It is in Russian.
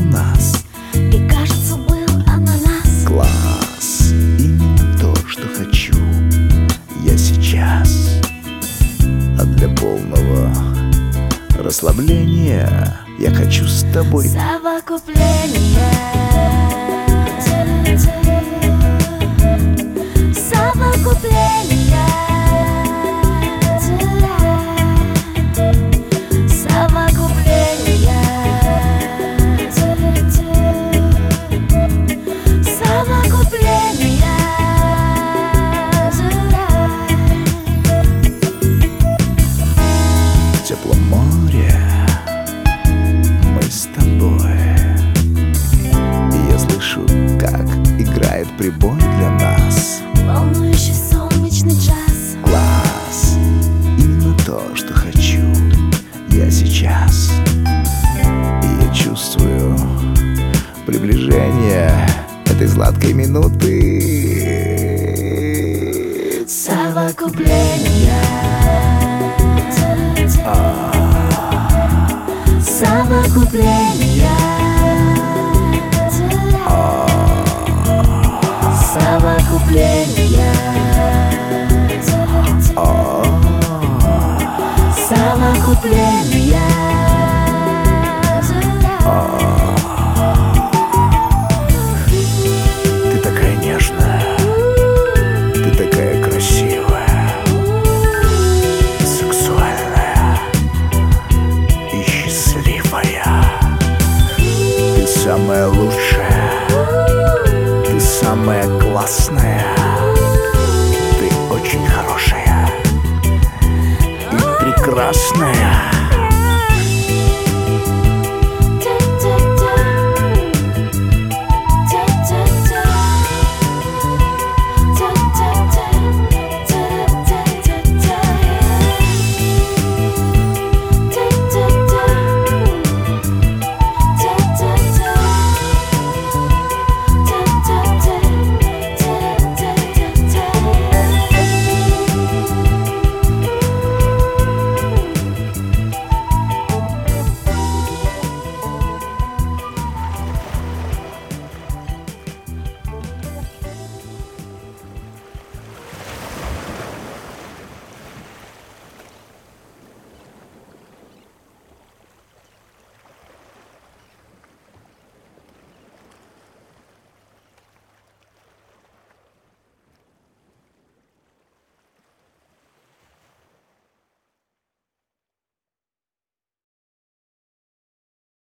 нас, и кажется, был ананас. класс, именно то, что хочу я сейчас. А для полного расслабления я хочу с тобой Совокупление, совокупление, совокупление, совокупление. в теплом море. Мы с тобой, и я слышу, как играет прибой для нас. Волнующий солнечный час. Класс, именно то, что хочу я сейчас. И я чувствую приближение этой сладкой минуты. Совокупление, совокупление, совокупление, совокупление. Ты такая нежная, ты такая красивая, сексуальная и счастливая. Ты самая лучшая, ты самая классная, ты очень хорошая и прекрасная.